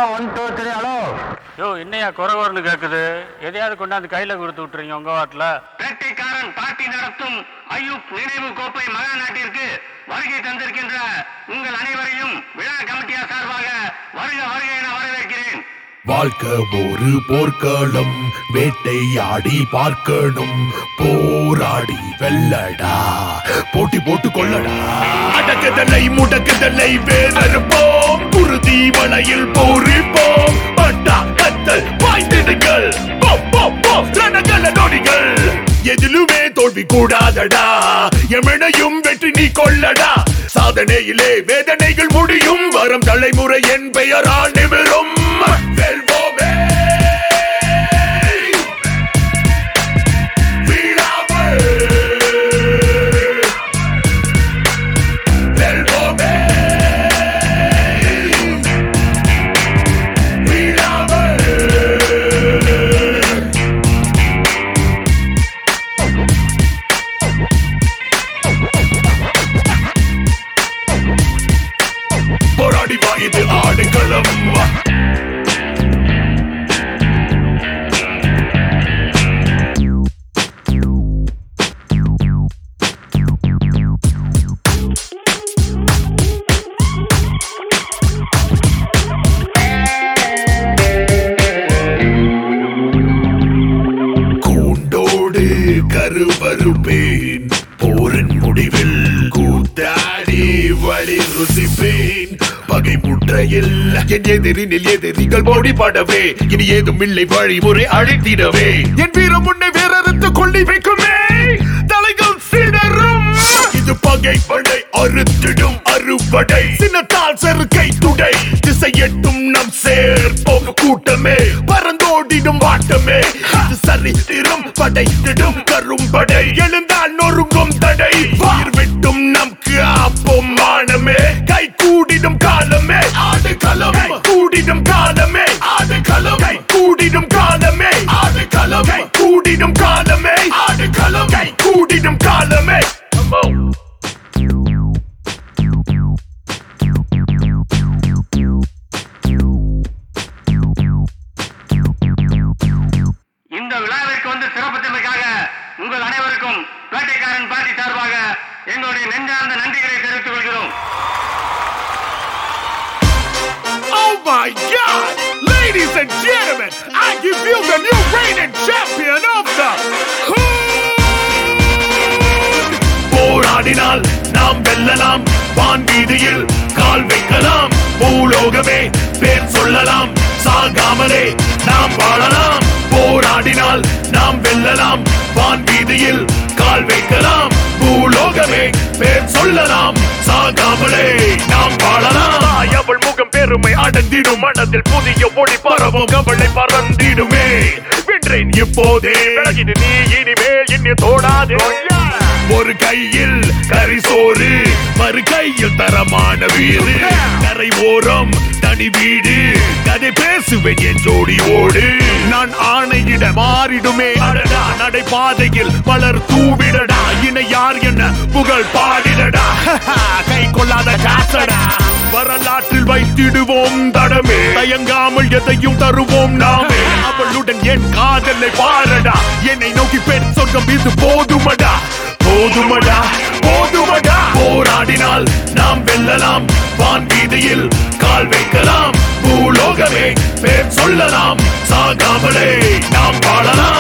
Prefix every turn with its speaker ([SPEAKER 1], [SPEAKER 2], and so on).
[SPEAKER 1] 1 2 3 hello. யோ என்னையா குறவர்னு கேக்குது? எதையாவது கொண்டாந்து கையில கொடுத்து விட்டுறீங்க உங்க வாட்டில்.
[SPEAKER 2] வேட்டைக்காரன் பார்ட்டி நடத்தும் அய்யூப் நினைவு கோப்பை மகா நாட்டிற்கு வருகை தந்திருக்கின்ற உங்கள் அனைவரையும் விழா கமிட்டியார் சார்பாக வருக வருக என வரவேற்கிறேன்.
[SPEAKER 3] வாழ்க்கை ஒரு போர்க்களம், வேட்டையாடி பார்க்கணும், போராடி வெல்லடா, போட்டி போட்டு கொள்ளடா. அடக்குதலை முடக்குதலை வேறறுப்போம், குருதி மலையில் போரிப்போம், பட்டா கத்தல் பாய்ந்திடுங்கள், ரணகல நொடிகள். எதிலுமே தோல்வி கூடாதடா, எமனையும் வெற்றி நீ கொள்ளடா. சாதனையிலே வேதனைகள் முடியும், வரும் தலைமுறை என் பெயரால் நிமிரும். வெல்வோமே வீழாமல், வெல்வோமே வீழாமல். போராடி வா, இது ஆடுகளம். கூண்டோடு கருவறுப்பேன், போரின் முடிவில் கூத்தாடி வழி ருசிப்பேன். பகை முற்றையில் என் எதிரினில் எதிரிகள் மோடிப்படவே, இனி ஏதும் இல்லை வழிமுறை அழைத்திடவே. என் வீரம் உன்னை வேறறுத்து கொள்ளி வைக்குமே, தலைகள் சிதறும். இது பகை படை அறுத்திடும் அறுவடை, சின்னத்தால் செருக்கை துடை, திசை எட்டும் நம் சேர்ப்போம் கூட்டமே, பறந்தோடிடும் வாட்டமே. இது சரித்திரம் படைத்திடும் கரும்படை, எழுந்தால் நொறுங்கும் தடை, வயிர் விட்டும் நம் காப்போம் மானமே. கை கூடிடும் காலமே ஆடு களம், கூடிடும் காலமே ஆடு களம், கை கூடிடும் காலமே ஆடு களம், கை கூடிடும் காலமே ஆடு களம், கை கூடிடும் காலமே.
[SPEAKER 2] இந்த விழாவிற்கு வந்து சிறப்பித்தமைக்காக உங்கள் அனைவருக்கும் வேட்டைக்காரன் பார்ட்டி சார்பாக எங்களுடைய நெஞ்சார்ந்த நன்றிகளை தெரிவித்துக் கொள்கிறோம்.
[SPEAKER 3] Oh my God! Ladies and gentlemen, I give you the new reigning champion of the Hood! போராடினால் நாம் வெல்லலாம், வான் வீதியில் கால் வைக்கலாம், பூலோகமே பேர் சொல்லலாம், சாகாமலே நாம் வாழலாம். போராடினால் நாம் வெல்லலாம், வான் வீதியில் கால் வைக்கலாம், பூலோகமே பேர் சொல்லலாம், சாகாமலே நாம் வாழலாம். அவள் முகம் பெருமை அடங்கிடும், மனதில் புதிய ஒளி பரவும், கவலை பறந்திடுமே. வென்றேன் இப்போதே, விலகிடு நீ இனிமேல் என்னை தோடாதே. ஒரு கையில் கரிசோறு, மறு கையில் தரமான வீடு, கரை ஓரம் தனி வீடு, கதை பேசுவேன் என் ஜோடி ஓடு. நான் ஆணையிட மாறிடுமே அடடா, நடைபாதையில் மலர் தூவிடடா, இணை யார் என்ன புகழ் பாடிடடா, கை கொள்ளாத காசடா. வரலாற்றில் வைத்திடுவோம் தடமே, தயங்காமல் எதையும் தருவோம் நாமே. அவளுடன் என் காதலை பாரடா, என்னை நோக்கி பெண் சொர்க்கம் இது போதுமடா, போதுமடா போதுமடா. போராடினால் நாம் வெல்லலாம், வான் வீதியில் கால் வைக்கலாம், பூலோகமே பேர் சொல்லலாம், சாகாமலே நாம் வாழலாம்.